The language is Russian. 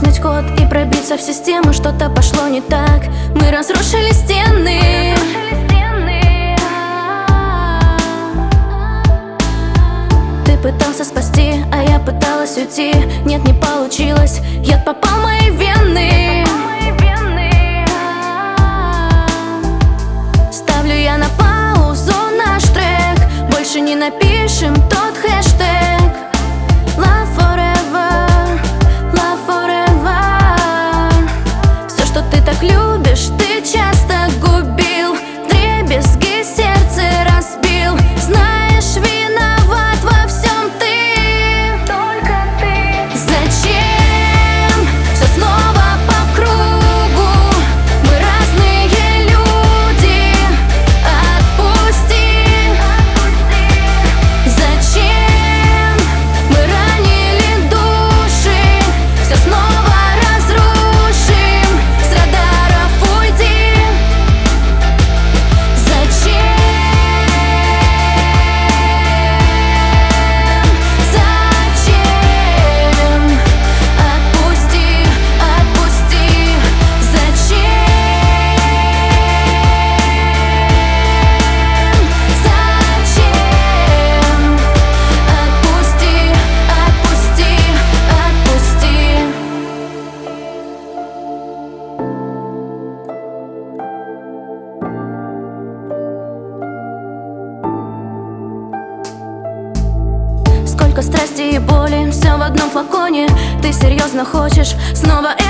отнять код и пробиться в систему. Что-то пошло не так, мы разрушили стены. Ты пытался спасти, а я пыталась уйти. Нет, не получилось, яд попал в мои вены. Ставлю я на паузу наш трек. Больше не напишем тот хэштег. Love forever, love forever. Все, что ты так любишь, ты часто губил. Вдребезги сердце разбил. Знаешь, виноват во всем ты, только ты. Зачем все снова по кругу? Мы разные люди. Отпусти. Зачем мы ранили души? Все снова разрушим. С радаров уйди. Зачем? Отпусти, отпусти. Зачем? Отпусти, отпусти, отпусти. Сколько страсти и боли, все в одном флаконе. Ты серьезно хочешь снова